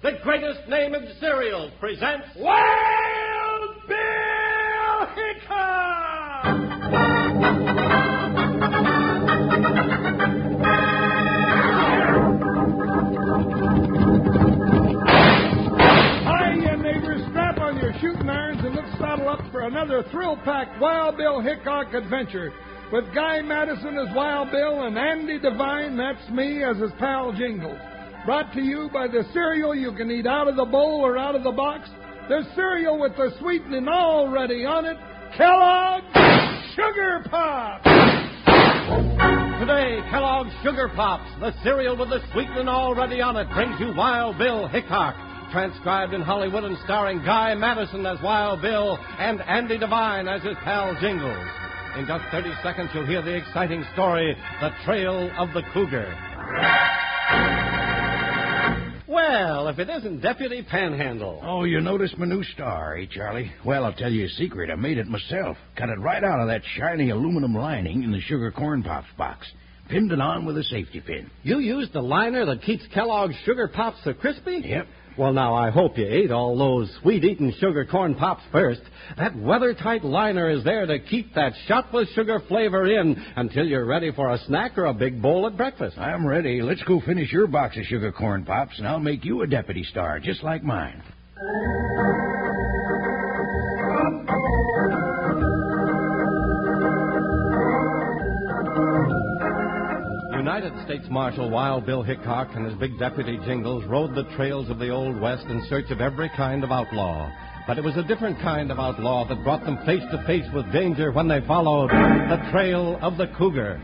the greatest name in cereal, presents Wild Bill Hickok! Hiya, neighbors. Strap on your shooting irons and let's saddle up for another thrill-packed Wild Bill Hickok adventure. With Guy Madison as Wild Bill and Andy Devine, that's me, as his pal Jingles. Brought to you by the cereal you can eat out of the bowl or out of the box. The cereal with the sweetening already on it, Kellogg's Sugar Pops. Today, Kellogg's Sugar Pops, the cereal with the sweetening already on it, brings you Wild Bill Hickok, transcribed in Hollywood and starring Guy Madison as Wild Bill and Andy Devine as his pal Jingles. In just 30 seconds, you'll hear the exciting story, The Trail of the Cougar. Well, if it isn't Deputy Panhandle. Oh, you noticed my new star, eh, Charlie? Well, I'll tell you a secret. I made it myself. Cut it right out of that shiny aluminum lining in the Sugar Corn Pops box. Pinned it on with a safety pin. You used the liner that keeps Kellogg's Sugar Pops so crispy? Yep. Well, now, I hope you ate all those sweet-eating sugar corn pops first. That weather-tight liner is there to keep that shot with sugar flavor in until you're ready for a snack or a big bowl at breakfast. I'm ready. Let's go finish your box of Sugar Corn Pops, and I'll make you a deputy star, just like mine. United States Marshal Wild Bill Hickok and his big deputy Jingles rode the trails of the Old West in search of every kind of outlaw. But it was a different kind of outlaw that brought them face to face with danger when they followed the trail of the cougar.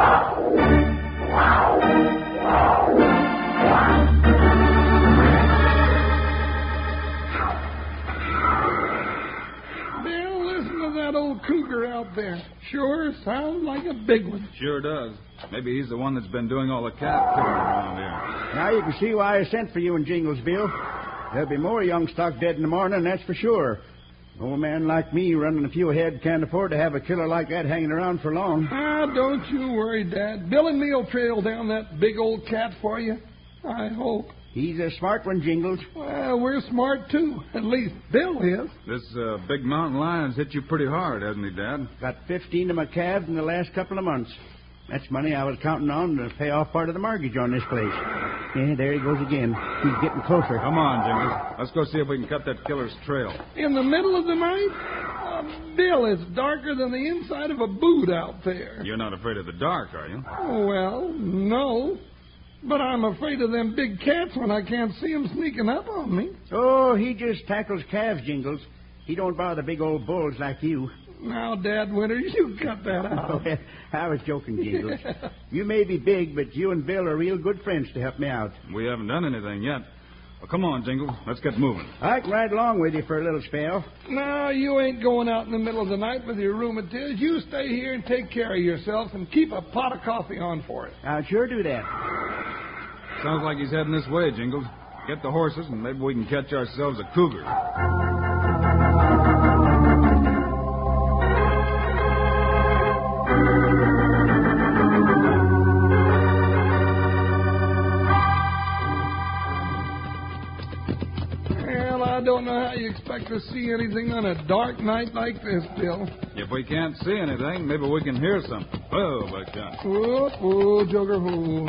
Bill, listen to that old cougar out there. Sure sounds like a big one. Sure does. Maybe he's the one that's been doing all the cat killing around here. Now you can see why I sent for you and Jingles, Bill. There'll be more young stock dead in the morning, that's for sure. An old man like me running a few ahead can't afford to have a killer like that hanging around for long. Ah, don't you worry, Dad. Bill and me'll trail down that big old cat for you. I hope. He's a smart one, Jingles. Well, we're smart, too. At least Bill is. This big mountain lion's hit you pretty hard, hasn't he, Dad? Got 15 of my calves in the last couple of months. That's money I was counting on to pay off part of the mortgage on this place. Yeah, there he goes again. He's getting closer. Come on, Jingles. Let's go see if we can cut that killer's trail. In the middle of the night? Bill, it's darker than the inside of a boot out there. You're not afraid of the dark, are you? Oh, well, no. But I'm afraid of them big cats when I can't see them sneaking up on me. Oh, he just tackles calves, Jingles. He don't bother big old bulls like you. Now, Dad Winters, you cut that out. Oh, I was joking, Jingles. You may be big, but you and Bill are real good friends to help me out. We haven't done anything yet. Well, come on, Jingles. Let's get moving. I can ride along with you for a little spell. No, you ain't going out in the middle of the night with your rheumatiz. You stay here and take care of yourself and keep a pot of coffee on for it. I'll sure do that. Sounds like he's heading this way, Jingles. Get the horses, and maybe we can catch ourselves a cougar. Well, I don't know how you expect to see anything on a dark night like this, Bill. If we can't see anything, maybe we can hear something. Whoa, Buckshot. Oh, Joker, who?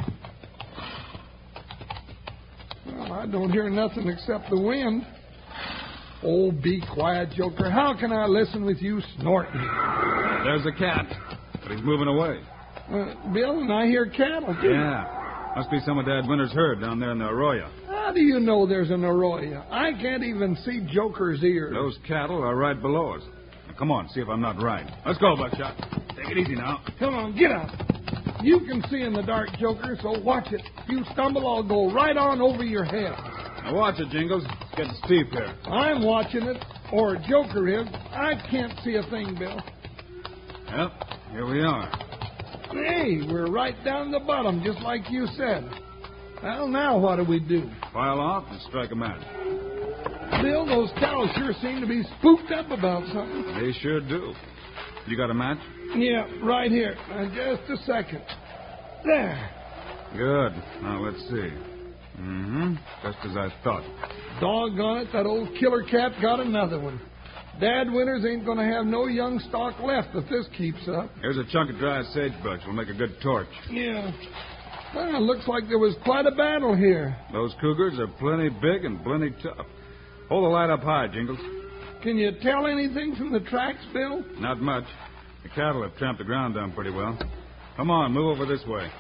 Well, I don't hear nothing except the wind. Oh, be quiet, Joker. How can I listen with you snorting? There's a cat, but he's moving away. Bill, and I hear cattle, too. Yeah. Must be some of Dad Winter's herd down there in the arroyo. How do you know there's an arroyo? I can't even see Joker's ears. Those cattle are right below us. Now, come on, see if I'm not right. Let's go, Buckshot. Take it easy now. Come on, get up. You can see in the dark, Joker, so watch it. If you stumble, I'll go right on over your head. Now watch it, Jingles. It's getting steep here. I'm watching it, or Joker is. I can't see a thing, Bill. Yep, here we are. Hey, we're right down the bottom, just like you said. Well, now what do we do? File off and strike a match. Bill, those cows sure seem to be spooked up about something. They sure do. You got a match? Yeah, right here. Just a second. There. Good. Now, let's see. Mm-hmm. Just as I thought. Doggone it, that old killer cat got another one. Dad Winters ain't going to have no young stock left if this keeps up. Here's a chunk of dry sagebrush. We'll make a good torch. Yeah. Well, it looks like there was quite a battle here. Those cougars are plenty big and plenty tough. Hold the light up high, Jingles. Can you tell anything from the tracks, Bill? Not much. The cattle have tramped the ground down pretty well. Come on, move over this way.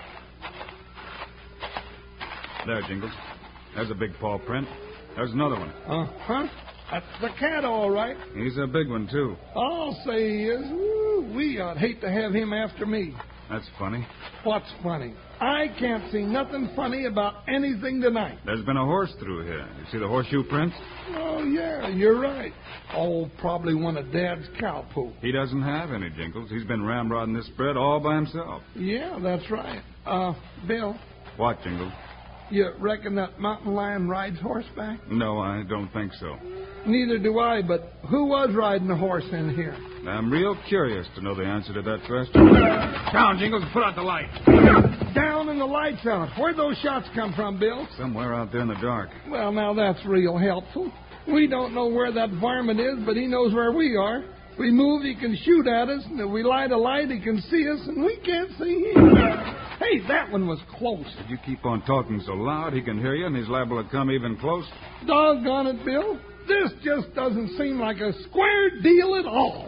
There, Jingles. There's a big paw print. There's another one. Uh-huh. That's the cat, all right. He's a big one, too. I'll say he is. Ooh, I'd hate to have him after me. That's funny. What's funny? I can't see nothing funny about anything tonight. There's been a horse through here. You see the horseshoe prints? Oh, yeah, you're right. Oh, probably one of Dad's cow poop. He doesn't have any, Jingles. He's been ramrodding this spread all by himself. Yeah, that's right. Bill, What, Jingles? you reckon that mountain lion rides horseback? No, I don't think so. Neither do I, but who was riding a horse in here? I'm real curious to know the answer to that question. Down, Jingles. Put out the light. Down and the lights out. Where'd those shots come from, Bill? Somewhere out there in the dark. Well, now that's real helpful. We don't know where that varmint is, but he knows where we are. If we move, he can shoot at us, and if we light a light, he can see us, and we can't see him. Hey, that one was close. If you keep on talking so loud, he can hear you, and he's liable to come even close. Doggone it, Bill. This just doesn't seem like a square deal at all.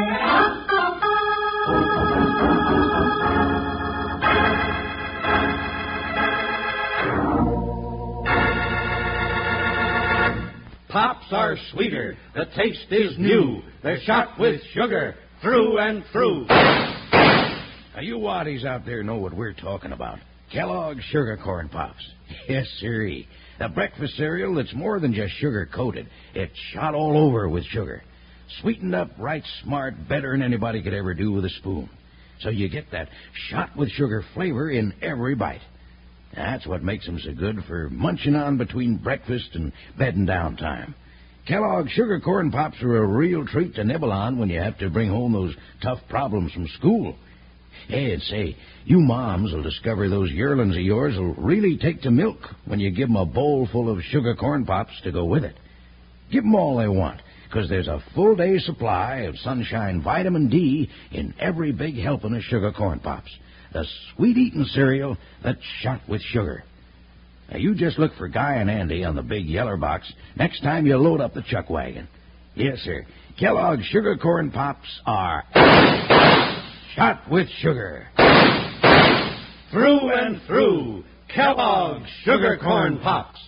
Pops are sweeter. The taste is new. They're shot with sugar through and through. Now, you waddies out there know what we're talking about. Kellogg's Sugar Corn Pops. Yes, sirree. The breakfast cereal that's more than just sugar-coated. It's shot all over with sugar. Sweetened up right smart, better than anybody could ever do with a spoon. So you get that shot with sugar flavor in every bite. That's what makes them so good for munching on between breakfast and bedding down time. Kellogg's Sugar Corn Pops are a real treat to nibble on when you have to bring home those tough problems from school. Hey, and say, you moms will discover those yearlings of yours will really take to milk when you give them a bowl full of Sugar Corn Pops to go with it. Give them all they want, because there's a full day's supply of sunshine vitamin D in every big helping of Sugar Corn Pops. The sweet-eating cereal that's shot with sugar. Now, you just look for Guy and Andy on the big yeller box next time you load up the chuck wagon. Yes, sir. Kellogg's Sugar Corn Pops are shot with sugar. Through and through. Kellogg's Sugar Corn Pops.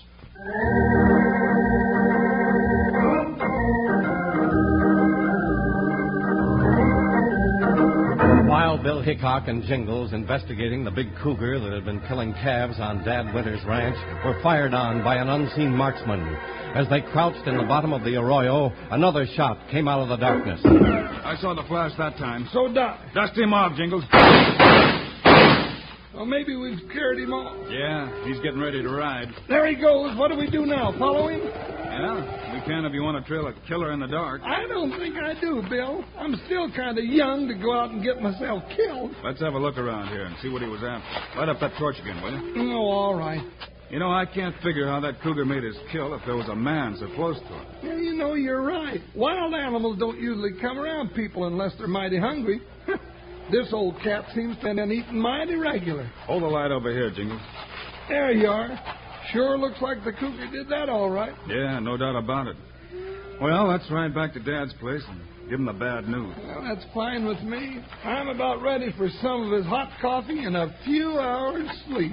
Wild Bill Hickok and Jingles, investigating the big cougar that had been killing calves on Dad Winters' ranch, were fired on by an unseen marksman. As they crouched in the bottom of the arroyo, another shot came out of the darkness. I saw the flash that time. So, Doc. Dust him off, Jingles. Well, maybe we've scared him off. Yeah, he's getting ready to ride. There he goes. What do we do now? Follow him? Yeah, we can if you want to trail a killer in the dark. I don't think I do, Bill. I'm still kind of young to go out and get myself killed. Let's have a look around here and see what he was after. Light up that torch again, will you? Oh, all right. You know, I can't figure how that cougar made his kill if there was a man so close to him. Yeah, you know, you're right. Wild animals don't usually come around people unless they're mighty hungry. This old cat seems to have been eating mighty regular. Hold the light over here, Jingles. There you are. Sure looks like the cougar did that all right. Yeah, no doubt about it. Well, let's ride back to Dad's place and give him the bad news. Well, that's fine with me. I'm about ready for some of his hot coffee and a few hours sleep.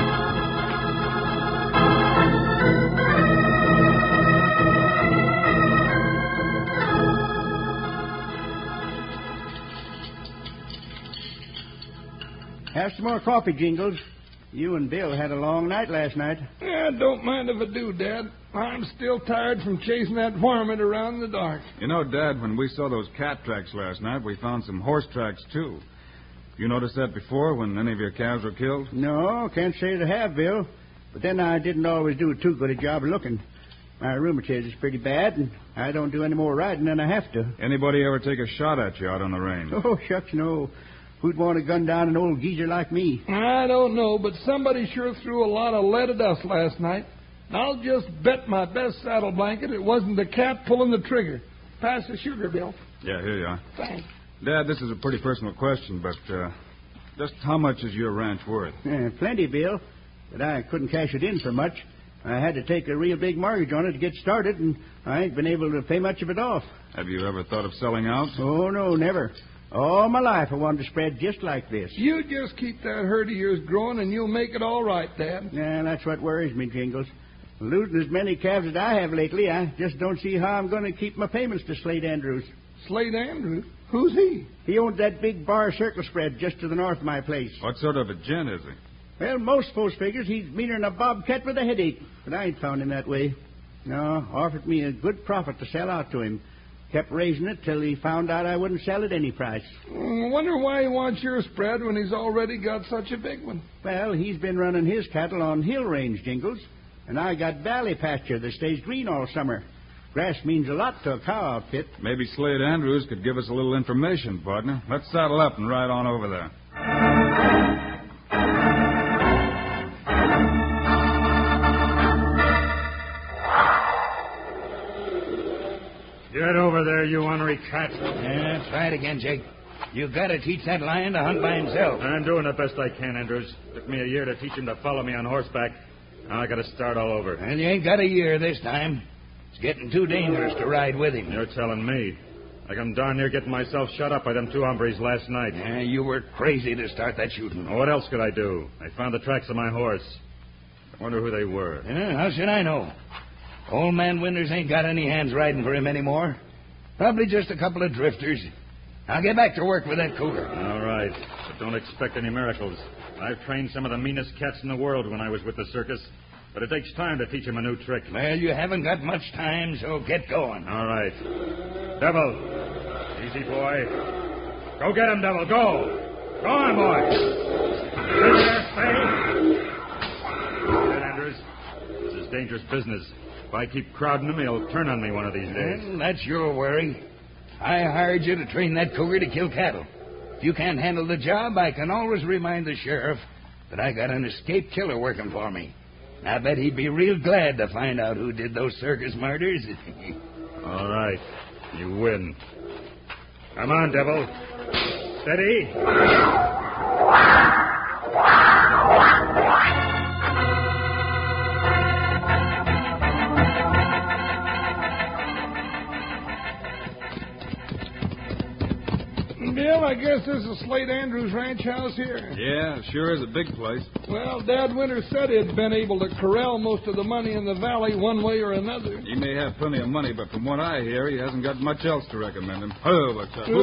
Have some more coffee, Jingles. You and Bill had a long night last night. Yeah, don't mind if I do, Dad. I'm still tired from chasing that varmint around in the dark. You know, Dad, when we saw those cat tracks last night, we found some horse tracks, too. You noticed that before when any of your calves were killed? No, can't say that I have, Bill. But then I didn't always do too good a job of looking. My rheumatism is pretty bad, and I don't do any more riding than I have to. Anybody ever take a shot at you out on the range? Oh, shucks, no. Who'd want to gun down an old geezer like me? I don't know, but somebody sure threw a lot of lead at us last night. I'll just bet my best saddle blanket it wasn't the cat pulling the trigger. Pass the sugar, Bill. Yeah, here you are. Thanks. Dad, this is a pretty personal question, but just how much is your ranch worth? Plenty, Bill. But I couldn't cash it in for much. I had to take a real big mortgage on it to get started, and I ain't been able to pay much of it off. Have you ever thought of selling out? Oh, no, never. All my life I wanted to spread just like this. You just keep that herd of yours growing, and you'll make it all right, Dad. Yeah, that's what worries me, Jingles. Losing as many calves as I have lately, I just don't see how I'm going to keep my payments to Slade Andrews. Slade Andrews? Who's he? He owns that big bar circle spread just to the north of my place. What sort of a gent is he? Well, most folks figures he's meaner than a bobcat with a headache, but I ain't found him that way. No, offered me a good profit to sell out to him. Kept raising it till he found out I wouldn't sell at any price. Wonder why he wants your spread when he's already got such a big one. Well, he's been running his cattle on hill range, Jingles, and I got valley pasture that stays green all summer. Grass means a lot to a cow outfit. Maybe Slade Andrews could give us a little information, partner. Let's saddle up and ride on over there. Get over there, you ornery cat. Yeah, try it again, Jake. You gotta teach that lion to hunt by himself. I'm doing the best I can, Andrews. Took me a year to teach him to follow me on horseback. Now I gotta start all over. And you ain't got a year this time. It's getting too dangerous to ride with him. You're telling me. Like I'm darn near getting myself shot up by them two hombres last night. Yeah, you were crazy to start that shooting. Well, what else could I do? I found the tracks of my horse. I wonder who they were. Yeah, how should I know? Old man Winters ain't got any hands riding for him anymore. Probably just a couple of drifters. I'll get back to work with that cougar. All right. But don't expect any miracles. I've trained some of the meanest cats in the world when I was with the circus. But it takes time to teach them a new trick. Well, you haven't got much time, so get going. All right. Devil. Easy, boy. Go get him, Devil. Go. Go on, boy. Stay there, stay. Good, Andrews. This is dangerous business. If I keep crowding him, he'll turn on me one of these days. Well, that's your worry. I hired you to train that cougar to kill cattle. If you can't handle the job, I can always remind the sheriff that I got an escaped killer working for me. I bet he'd be real glad to find out who did those circus murders. All right. You win. Come on, Devil. Steady. Bill, I guess this is Slade Andrews' ranch house here. Yeah, sure is a big place. Well, Dad Winters said he'd been able to corral most of the money in the valley one way or another. He may have plenty of money, but from what I hear, he hasn't got much else to recommend him. Oh, what's up?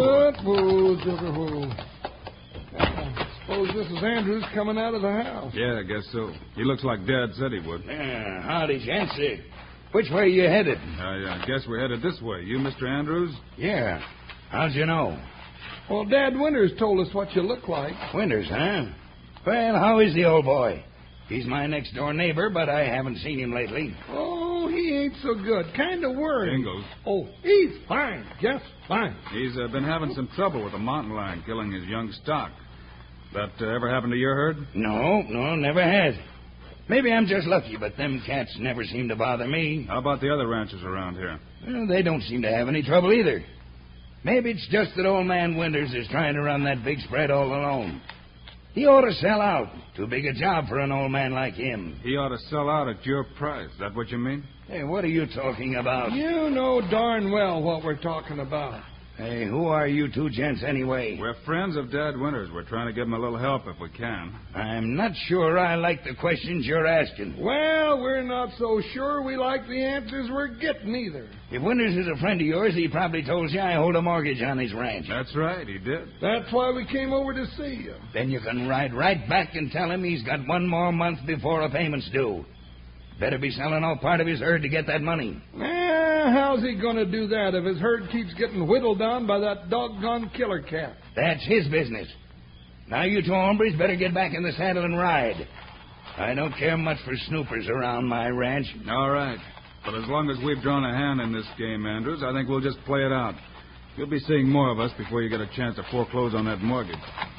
I suppose this is Andrews coming out of the house. Yeah, I guess so. He looks like Dad said he would. Yeah, howdy, gents. Which way are you headed? I guess we're headed this way. You, Mr. Andrews? Yeah. How'd you know? Well, Dad Winters told us what you look like. Winters, huh? Well, how is the old boy? He's my next-door neighbor, but I haven't seen him lately. Oh, he ain't so good. Kind of worried. Jingles. Oh, he's fine. Just fine. He's been having some trouble with a mountain lion killing his young stock. That ever happened to your herd? No, never has. Maybe I'm just lucky, but them cats never seem to bother me. How about the other ranchers around here? Well, they don't seem to have any trouble either. Maybe it's just that old man Winters is trying to run that big spread all alone. He ought to sell out. Too big a job for an old man like him. He ought to sell out at your price. Is that what you mean? Hey, what are you talking about? You know darn well what we're talking about. Hey, who are you two gents anyway? We're friends of Dad Winters. We're trying to give him a little help if we can. I'm not sure I like the questions you're asking. Well, we're not so sure we like the answers we're getting either. If Winters is a friend of yours, he probably told you I hold a mortgage on his ranch. That's right, he did. That's why we came over to see you. Then you can ride right back and tell him he's got one more month before a payment's due. Better be selling off part of his herd to get that money. How's he going to do that if his herd keeps getting whittled down by that doggone killer cat? That's his business. Now you two hombres better get back in the saddle and ride. I don't care much for snoopers around my ranch. All right. But as long as we've drawn a hand in this game, Andrews, I think we'll just play it out. You'll be seeing more of us before you get a chance to foreclose on that mortgage.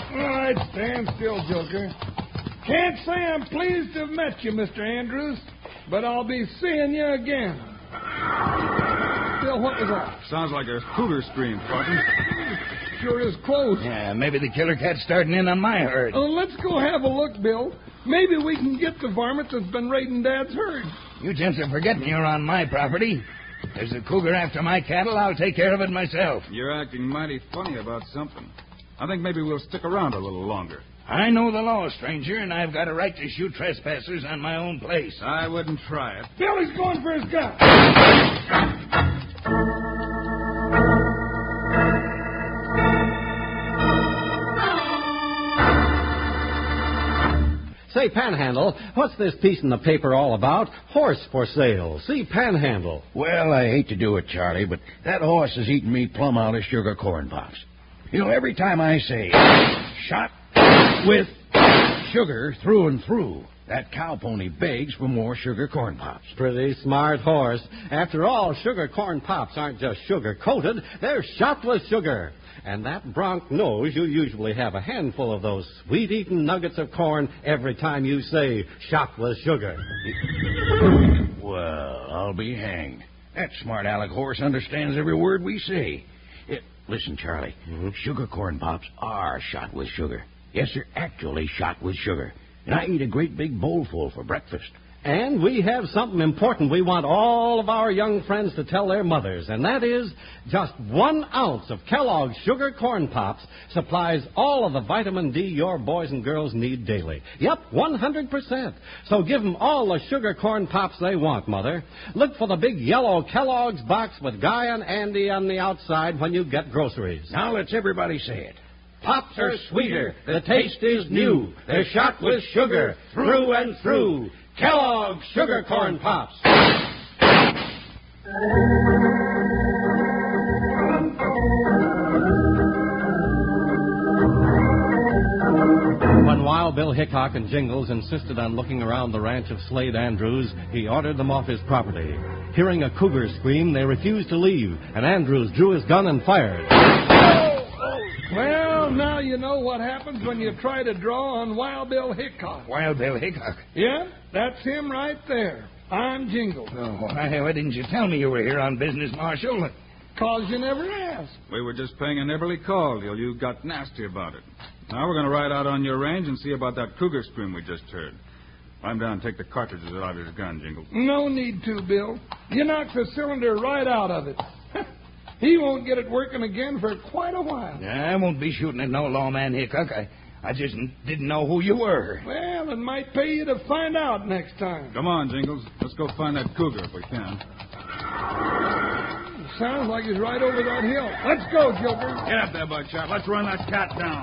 All right, stand still, Joker. Can't say I'm pleased to have met you, Mr. Andrews, but I'll be seeing you again. Bill, what was that? Sounds like a cougar scream, partner. Sure is close. Yeah, maybe the killer cat's starting in on my herd. Let's go have a look, Bill. Maybe we can get the varmint that's been raiding Dad's herd. You gents are forgetting you're on my property. If there's a cougar after my cattle, I'll take care of it myself. You're acting mighty funny about something. I think maybe we'll stick around a little longer. I know the law, stranger, and I've got a right to shoot trespassers on my own place. I wouldn't try it. Bill, he's going for his gun. Say, Panhandle, what's this piece in the paper all about? Horse for sale. See Panhandle. Well, I hate to do it, Charlie, but that horse is eating me plumb out of sugar corn pops. You know, every time I say, shot with sugar through and through, that cow pony begs for more sugar corn pops. Pretty smart horse. After all, sugar corn pops aren't just sugar-coated. They're shot with sugar. And that bronc knows you usually have a handful of those sweet-eating nuggets of corn every time you say, shot with sugar. Well, I'll be hanged. That smart aleck horse understands every word we say. Listen, Charlie, sugar corn pops are shot with sugar. Yes, they're actually shot with sugar. And I eat a great big bowlful for breakfast. And we have something important we want all of our young friends to tell their mothers, and that is just 1 ounce of Kellogg's Sugar Corn Pops supplies all of the vitamin D your boys and girls need daily. Yep, 100%. So give them all the Sugar Corn Pops they want, Mother. Look for the big yellow Kellogg's box with Guy and Andy on the outside when you get groceries. Now let's everybody say it. Pops are sweeter. The taste is new. They're shot with sugar through and through. Kellogg's Sugar Corn Pops. When Wild Bill Hickok and Jingles insisted on looking around the ranch of Slade Andrews, he ordered them off his property. Hearing a cougar scream, they refused to leave, and Andrews drew his gun and fired. Well, now you know what happens when you try to draw on Wild Bill Hickok. Wild Bill Hickok? Yeah, that's him right there. I'm Jingles. Oh, why didn't you tell me you were here on business, Marshal? 'Cause you never asked. We were just paying a neighborly call till you got nasty about it. Now we're going to ride out on your range and see about that cougar scream we just heard. Climb down and take the cartridges out of his gun, Jingles. No need to, Bill. You knocked the cylinder right out of it. He won't get it working again for quite a while. I won't be shooting at no lawman, Hickok. I just didn't know who you were. Well, it might pay you to find out next time. Come on, Jingles. Let's go find that cougar if we can. Sounds like he's right over that hill. Let's go, Joker. Get up there, Buckshot. Let's run that cat down.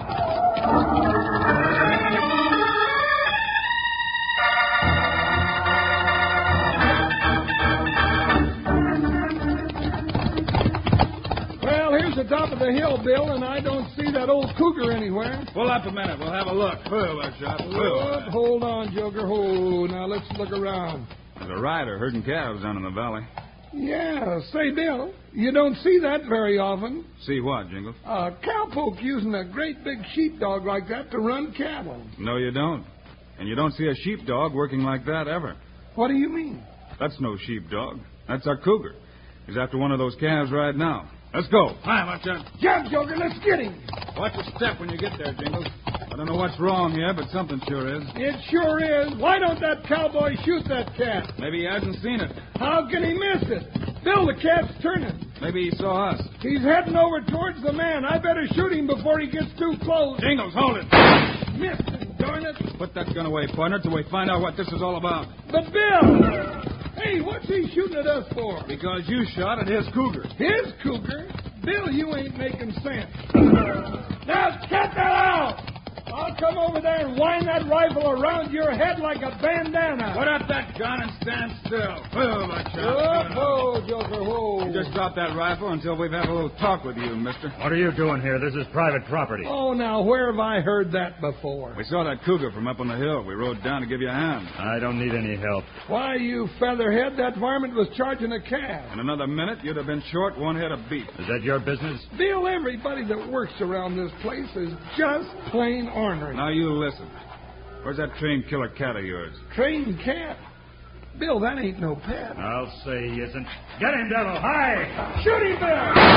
The top of the hill, Bill, and I don't see that old cougar anywhere. Pull up a minute. We'll have a look. Whoa, Buckshot. Whoa. Hold on, Joker. Hold. Now, let's look around. There's a rider herding calves down in the valley. Yeah. Say, Bill, you don't see that very often. See what, Jingles? A cowpoke using a great big sheepdog like that to run cattle. No, you don't. And you don't see a sheepdog working like that ever. What do you mean? That's no sheepdog. That's our cougar. He's after one of those calves right now. Let's go. Hi, Buckshot. Jump, Joker. Let's get him. Watch your step when you get there, Jingles. I don't know what's wrong here, but something sure is. It sure is. Why don't that cowboy shoot that cat? Maybe he hasn't seen it. How can he miss it? Bill, the cat's turning. Maybe he saw us. He's heading over towards the man. I better shoot him before he gets too close. Jingles, hold it. Missed him, darn it. Put that gun away, partner, till we find out what this is all about. But, Bill! Hey, what's he shooting at us for? Because you shot at his cougar. His cougar? Bill, you ain't making sense. Now, cut that out! I'll come over there and wind that rifle around your head like a bandana. Put up that gun and stand still. Whoa, my child. Whoa, Joker, whoa. Just drop that rifle until we've had a little talk with you, mister. What are you doing here? This is private property. Oh, now, where have I heard that before? We saw that cougar from up on the hill. We rode down to give you a hand. I don't need any help. Why, you featherhead, that varmint was charging a cab. In another minute, you'd have been short one head of beef. Is that your business? Bill, everybody that works around this place is just plain ornery. Now you listen. Where's that trained killer cat of yours? Trained cat? Bill, that ain't no pet. I'll say he isn't. Get him, devil! Hi! Shoot him,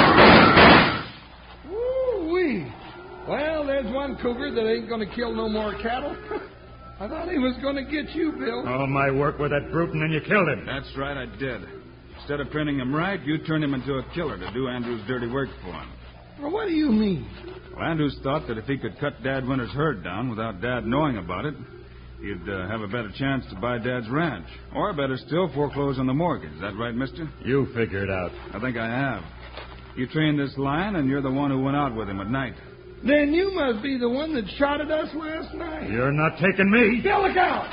Bill! Woo-wee. Well, there's one cougar that ain't going to kill no more cattle. I thought he was going to get you, Bill. All my work with that brute, and then you killed him. That's right, I did. Instead of training him right, you turned him into a killer to do Andrews' dirty work for him. Well, what do you mean? Well, Andrews thought that if he could cut Dad Winter's herd down without Dad knowing about it, he'd have a better chance to buy Dad's ranch. Or, better still, foreclose on the mortgage. Is that right, mister? You figure it out. I think I have. You trained this lion, and you're the one who went out with him at night. Then you must be the one that shot at us last night. You're not taking me. Bill, look out!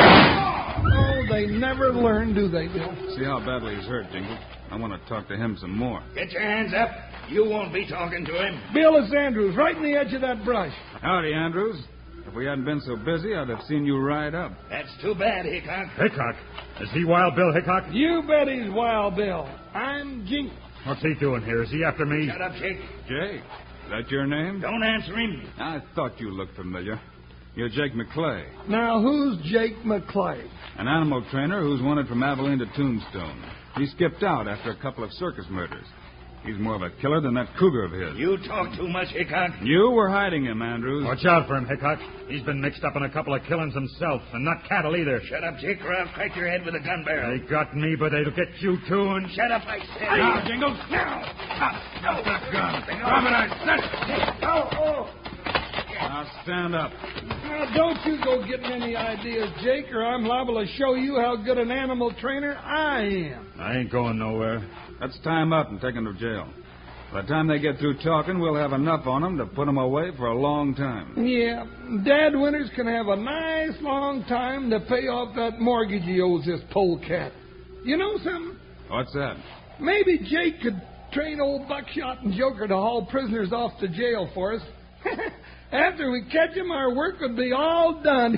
Oh, they never learn, do they, Bill? See how badly he's hurt, Jingle. I want to talk to him some more. Get your hands up. You won't be talking to him. Bill, it's Andrews, right in the edge of that brush. Howdy, Andrews. If we hadn't been so busy, I'd have seen you ride up. That's too bad, Hickok. Hickok? Is he Wild Bill Hickok? You bet he's Wild Bill. I'm Jink. What's he doing here? Is he after me? Shut up, Jake. Jake, is that your name? Don't answer him. I thought you looked familiar. You're Jake McClay, Now, who's Jake McClay? an animal trainer who's wanted from Abilene to Tombstone. He skipped out after a couple of circus murders. He's more of a killer than that cougar of his. You talk too much, Hickok. You were hiding him, Andrews. Watch out for him, Hickok. He's been mixed up in a couple of killings himself, and not cattle either. Shut up, Jake, or I'll crack your head with a gun barrel. They got me, but they'll get you too, and... Shut up, I said. Now, Jingles. Now. Drop that gun. Drop it, I said. Oh. Now, stand up. Now, don't you go getting any ideas, Jake, or I'm liable to show you how good an animal trainer I am. I ain't going nowhere. Let's tie him up and take him to jail. By the time they get through talking, we'll have enough on them to put them away for a long time. Yeah, Dad Winters can have a nice long time to pay off that mortgage he owes this polecat. You know something? What's that? Maybe Jake could train old Buckshot and Joker to haul prisoners off to jail for us. After we catch them, our work would be all done.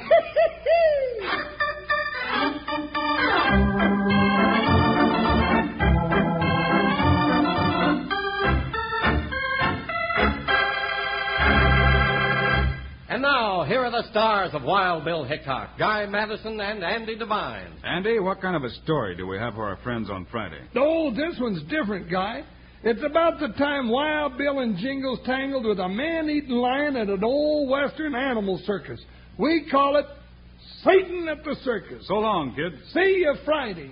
And now, here are the stars of Wild Bill Hickok, Guy Madison and Andy Devine. Andy, what kind of a story do we have for our friends on Friday? Oh, this one's different, Guy. It's about the time Wild Bill and Jingles tangled with a man-eating lion at an old western animal circus. We call it Satan at the Circus. So long, kids. See you Friday.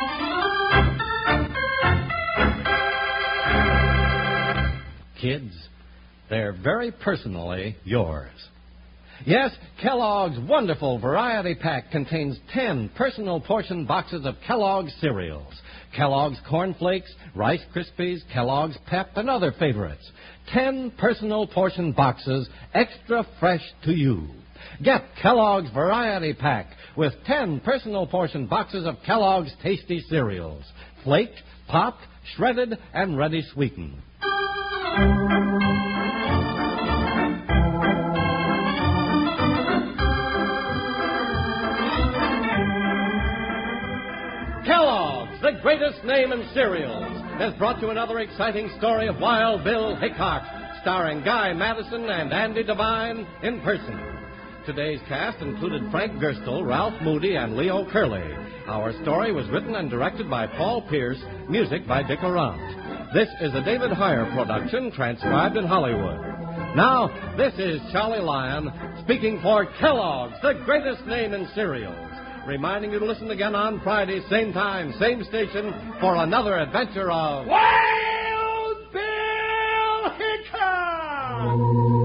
Kids, they're very personally yours. Yes, Kellogg's wonderful variety pack contains 10 personal portion boxes of Kellogg's cereals. Kellogg's Corn Flakes, Rice Krispies, Kellogg's Pep, and other favorites. 10 personal portion boxes, extra fresh to you. Get Kellogg's Variety Pack with 10 personal portion boxes of Kellogg's tasty cereals. Flaked, popped, shredded, and ready sweetened. Kellogg's, the greatest name in cereals, has brought you another exciting story of Wild Bill Hickok, starring Guy Madison and Andy Devine in person. Today's cast included Frank Gerstle, Ralph Moody, and Leo Curley. Our story was written and directed by Paul Pierce, music by Dick Arant. This is a David Heyer production, transcribed in Hollywood. Now, this is Charlie Lyon, speaking for Kellogg's, the greatest name in cereals, reminding you to listen again on Friday, same time, same station, for another adventure of Wild Bill Hickok!